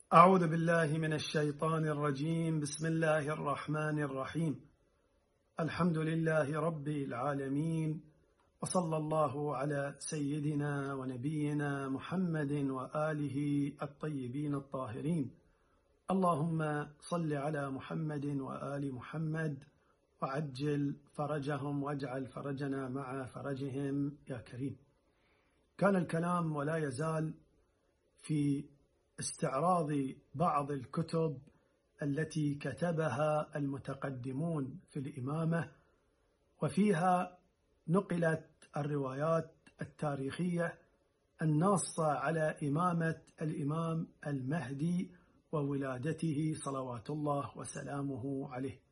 أعوذ بالله من الشيطان الرجيم. بسم الله الرحمن الرحيم. الحمد لله رب العالمين، وصلى الله على سيدنا ونبينا محمد وآله الطيبين الطاهرين. اللهم صل على محمد وآل محمد وعجل فرجهم واجعل فرجنا مع فرجهم يا كريم. كان الكلام ولا يزال في استعراض بعض الكتب التي كتبها المتقدمون في الإمامة، وفيها نقلت الروايات التاريخية الناصة على إمامة الإمام المهدي وولادته صلوات الله وسلامه عليه.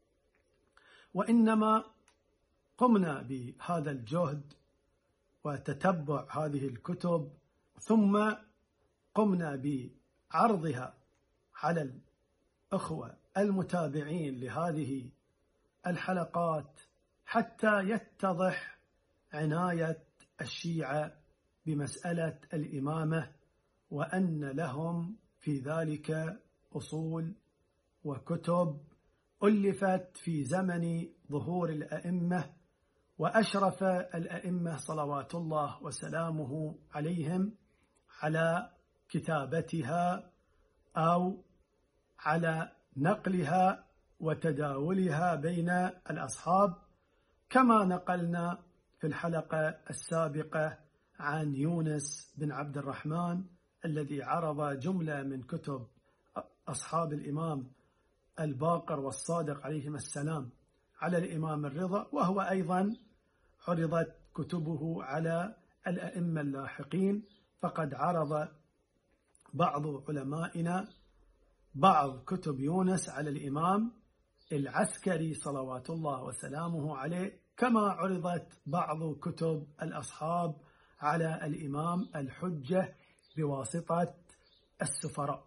وإنما قمنا بهذا الجهد وتتبع هذه الكتب، ثم قمنا بعرضها على الأخوة المتابعين لهذه الحلقات حتى يتضح عناية الشيعة بمسألة الإمامة، وأن لهم في ذلك أصول وكتب ألفت في زمن ظهور الأئمة، وأشرف الأئمة صلوات الله وسلامه عليهم على كتابتها أو على نقلها وتداولها بين الأصحاب، كما نقلنا في الحلقة السابقة عن يونس بن عبد الرحمن الذي عرض جملة من كتب أصحاب الإمام الباقر والصادق عليهما السلام على الإمام الرضا، وهو أيضا عرضت كتبه على الأئمة اللاحقين. فقد عرض بعض علمائنا بعض كتب يونس على الإمام العسكري صلوات الله وسلامه عليه، كما عرضت بعض كتب الأصحاب على الإمام الحجة بواسطة السفراء.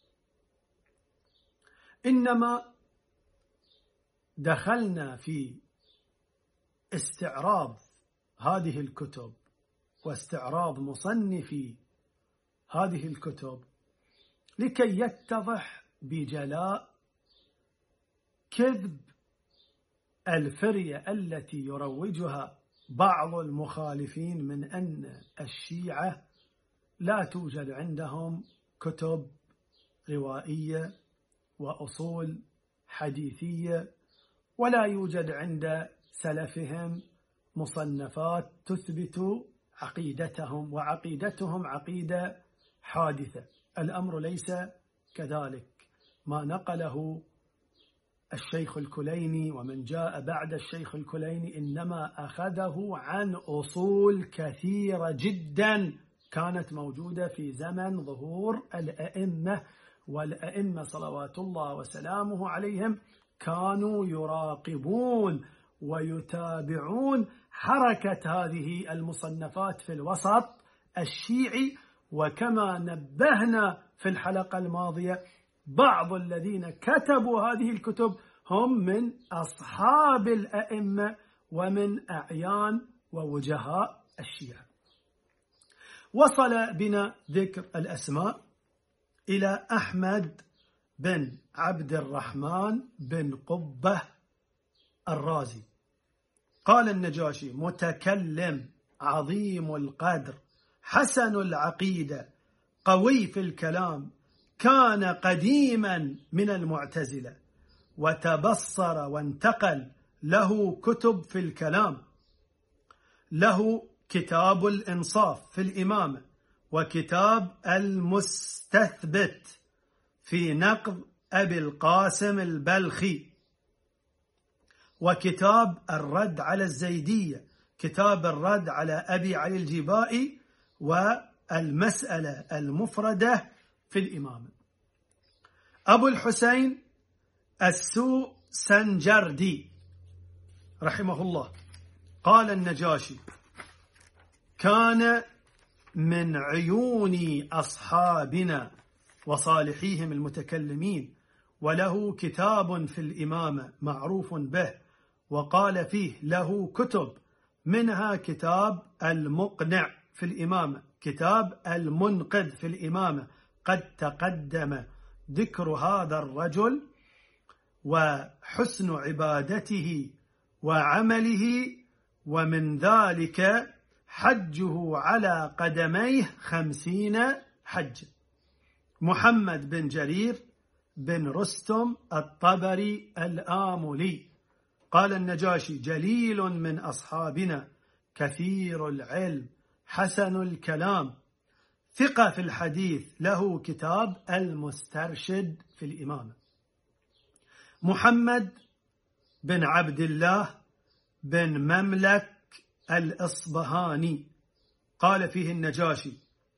إنما دخلنا في استعراض هذه الكتب واستعراض مصنفي هذه الكتب لكي يتضح بجلاء كذب الفرية التي يروجها بعض المخالفين من أن الشيعة لا توجد عندهم كتب روائية وأصول حديثية، ولا يوجد عند سلفهم مصنفات تثبت عقيدتهم، وعقيدتهم عقيدة حادثة. الأمر ليس كذلك. ما نقله الشيخ الكليني ومن جاء بعد الشيخ الكليني إنما أخذه عن أصول كثيرة جدا كانت موجودة في زمن ظهور الأئمة، والأئمة صلوات الله وسلامه عليهم كانوا يراقبون ويتابعون حركة هذه المصنفات في الوسط الشيعي. وكما نبهنا في الحلقة الماضية، بعض الذين كتبوا هذه الكتب هم من أصحاب الأئمة ومن أعيان ووجهاء الشيعة. وصل بنا ذكر الأسماء إلى أحمد بن عبد الرحمن بن قبة الرازي. قال النجاشي: متكلم عظيم القدر، حسن العقيدة، قوي في الكلام، كان قديما من المعتزلة، وتبصر وانتقل، له كتب في الكلام، له كتاب الإنصاف في الإمامة، وكتاب المستثبت في نقض أبي القاسم البلخي، وكتاب الرد على الزيدية، كتاب الرد على أبي علي الجبائي، والمسألة المفردة في الإمامة. أبو الحسين السوسنجردي رحمه الله قال النجاشي: كان من عيون أصحابنا وصالحيهم المتكلمين، وله كتاب في الإمامة معروف به، وقال فيه له كتب، منها كتاب المقنع في الإمامة، كتاب المنقذ في الإمامة، قد تقدم ذكر هذا الرجل وحسن عبادته وعمله، ومن ذلك حجه على قدميه 50 حج. محمد بن جرير بن رستم الطبري الآملي قال النجاشي: جليل من أصحابنا، كثير العلم، حسن الكلام، ثقة في الحديث، له كتاب المسترشد في الإمامة. محمد بن عبد الله بن مملك الإصبهاني قال فيه النجاشي: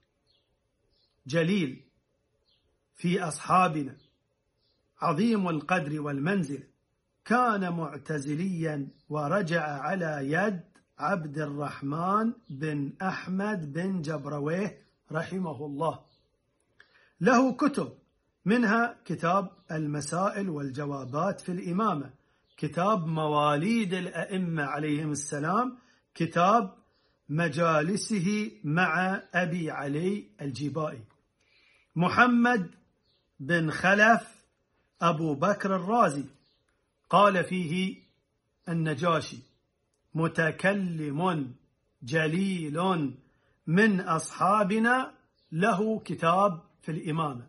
جليل في أصحابنا، عظيم القدر والمنزل، كان معتزليا ورجع على يد عبد الرحمن بن أحمد بن جبرويه رحمه الله. له كتب، منها كتاب المسائل والجوابات في الإمامة، كتاب مواليد الأئمة عليهم السلام، كتاب مجالسه مع أبي علي الجبائي. محمد بن خلف أبو بكر الرازي قال فيه النجاشي: متكلم جليل من أصحابنا، له كتاب في الإمامة.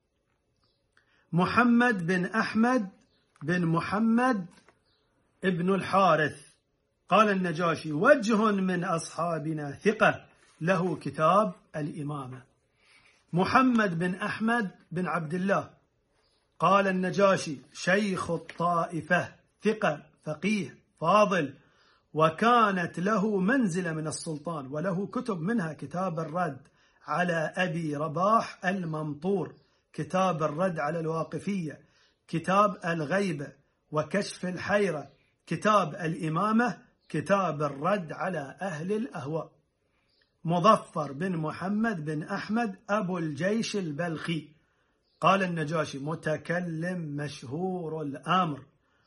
محمد بن أحمد بن محمد ابن الحارث قال النجاشي: وجه من أصحابنا، ثقة، له كتاب الإمامة. محمد بن أحمد بن عبد الله قال النجاشي: شيخ الطائفة، ثقة، فقيه، فاضل، وكانت له منزلة من السلطان، وله كتب، منها كتاب الرد على أبي رباح المنطور، كتاب الرد على الواقفية، كتاب الغيبة وكشف الحيرة، كتاب الإمامة، كتاب الرد على أهل الأهواء. مظفر بن محمد بن أحمد أبو الجيش البلخي قال النجاشي: متكلم مشهور الأمر،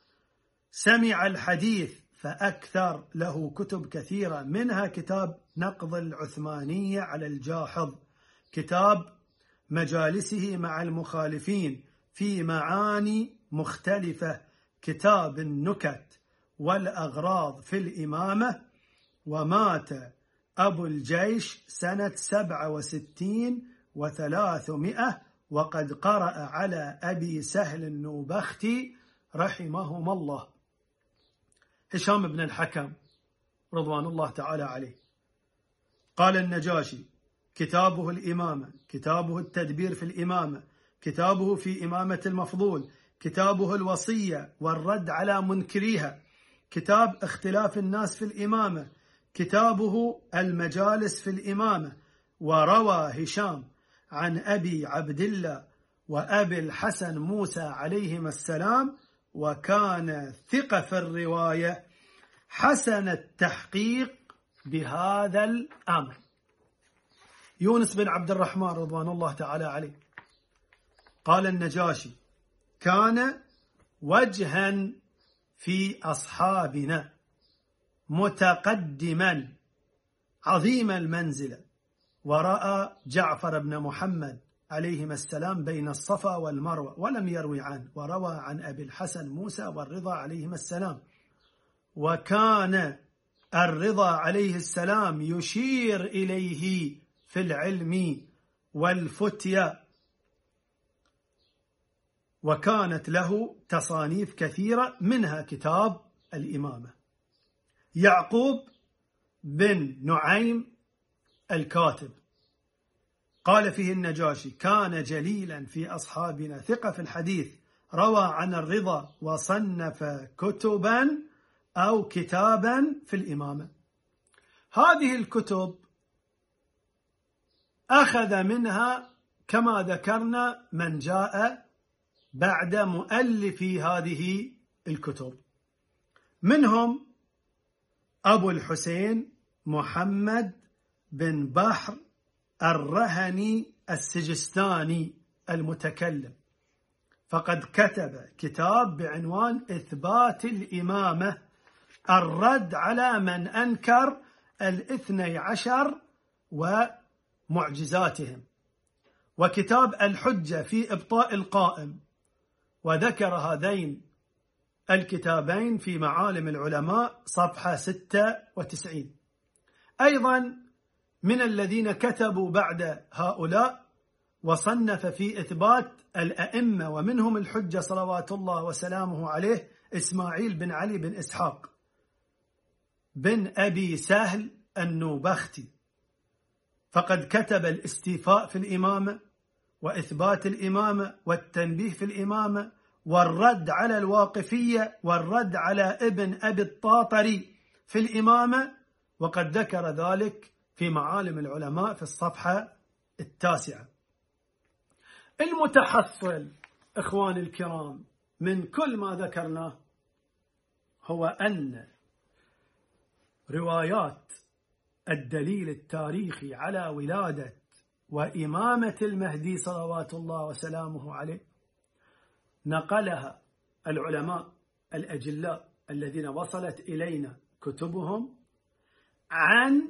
سمع الحديث فأكثر، له كتب كثيرة، منها كتاب نقض العثمانية على الجاحظ، كتاب مجالسه مع المخالفين في معاني مختلفة، كتاب النكت والأغراض في الإمامة. ومات أبو الجيش سنة 67 و300، وقد قرأ على أبي سهل النوبختي رحمهما الله. هشام بن الحكم رضوان الله تعالى عليه قال النجاشي: كتابه الإمامة، كتابه التدبير في الإمامة، كتابه في إمامة المفضول، كتابه الوصية والرد على منكريها، كتاب اختلاف الناس في الإمامة، كتابه المجالس في الإمامة. وروى هشام عن أبي عبد الله وأبي الحسن موسى عليهما السلام، وكان ثقة في الرواية، حسن التحقيق بهذا الأمر. يونس بن عبد الرحمن رضوان الله تعالى عليه قال النجاشي: كان وجها في أصحابنا، متقدما، عظيم المنزلة، ورأى جعفر بن محمد عليهما السلام بين الصفا والمروة ولم يروي عنه، وروى عن أبي الحسن موسى والرضا عليهما السلام. وكان الرضا عليه السلام يشير إليه في العلم والفتيا، وكانت له تصانيف كثيرة، منها كتاب الإمامة. يعقوب بن نعيم الكاتب قال فيه النجاشي: كان جليلا في أصحابنا، ثقة في الحديث، روى عن الرضا وصنف كتبا أو كتابا في الإمامة. هذه الكتب أخذ منها كما ذكرنا من جاء بعد مؤلف هذه الكتب، منهم أبو الحسين محمد بن بحر الرهني السجستاني المتكلم، فقد كتب كتاب بعنوان إثبات الإمامة، الرد على من أنكر 12 ومعجزاتهم. وكتاب الحجة في إبطاء القائم، وذكر هذين الكتابين في معالم العلماء صفحة 96. أيضا من الذين كتبوا بعد هؤلاء وصنف في إثبات الأئمة ومنهم الحجة صلوات الله وسلامه عليه إسماعيل بن علي بن إسحاق بن أبي سهل النوبختي، فقد كتب الاستيفاء في الإمامة وإثبات الإمامة والتنبيه في الإمامة والرد على الواقفية والرد على ابن أبي الطاطري في الإمامة، وقد ذكر ذلك في معالم العلماء في الصفحة 9. المتحصل إخواني الكرام من كل ما ذكرناه هو أن روايات الدليل التاريخي على ولادة وإمامة المهدي صلوات الله وسلامه عليه نقلها العلماء الأجلاء الذين وصلت إلينا كتبهم عن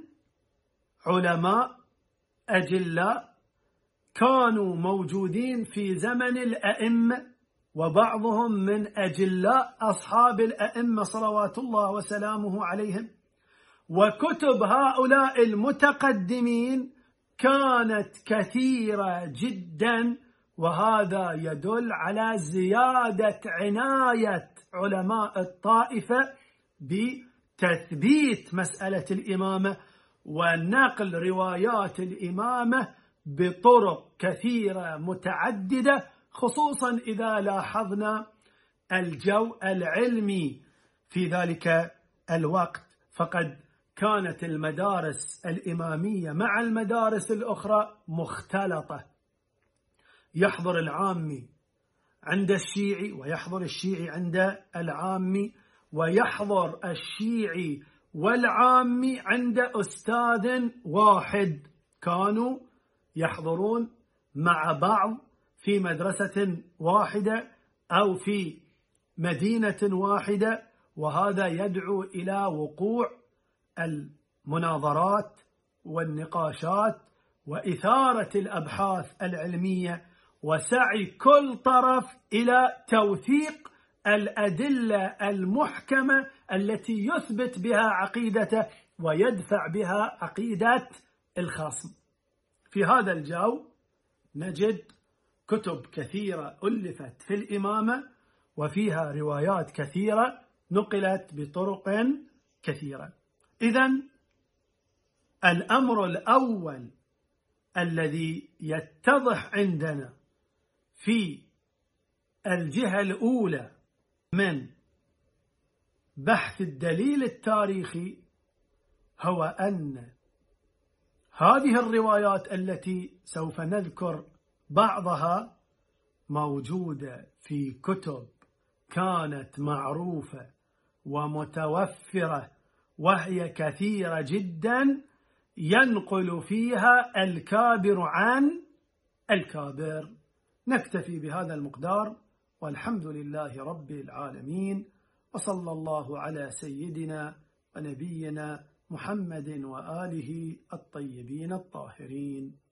علماء أجلاء كانوا موجودين في زمن الأئمة، وبعضهم من أجلاء أصحاب الأئمة صلوات الله وسلامه عليهم. وكتب هؤلاء المتقدمين كانت كثيرة جدا، وهذا يدل على زيادة عناية علماء الطائفة بتثبيت مسألة الإمامة ونقل روايات الإمامة بطرق كثيرة متعددة، خصوصا إذا لاحظنا الجو العلمي في ذلك الوقت، فقد كانت المدارس الإمامية مع المدارس الأخرى مختلطة، يحضر العامي عند الشيعي ويحضر الشيعي عند العامي، ويحضر الشيعي والعامي عند أستاذ واحد، كانوا يحضرون مع بعض في مدرسة واحدة أو في مدينة واحدة، وهذا يدعو إلى وقوع المناظرات والنقاشات وإثارة الأبحاث العلمية وسعي كل طرف إلى توثيق الأدلة المحكمة التي يثبت بها عقيدته ويدفع بها عقيدة الخصم. في هذا الجو نجد كتب كثيرة ألفت في الإمامة وفيها روايات كثيرة نقلت بطرق كثيرة. إذن الأمر الأول الذي يتضح عندنا في الجهة الأولى من بحث الدليل التاريخي هو أن هذه الروايات التي سوف نذكر بعضها موجودة في كتب كانت معروفة ومتوفرة، وهي كثيرة جدا ينقل فيها الكابر عن الكابر. نكتفي بهذا المقدار، والحمد لله رب العالمين، وصلى الله على سيدنا ونبينا محمد وآله الطيبين الطاهرين.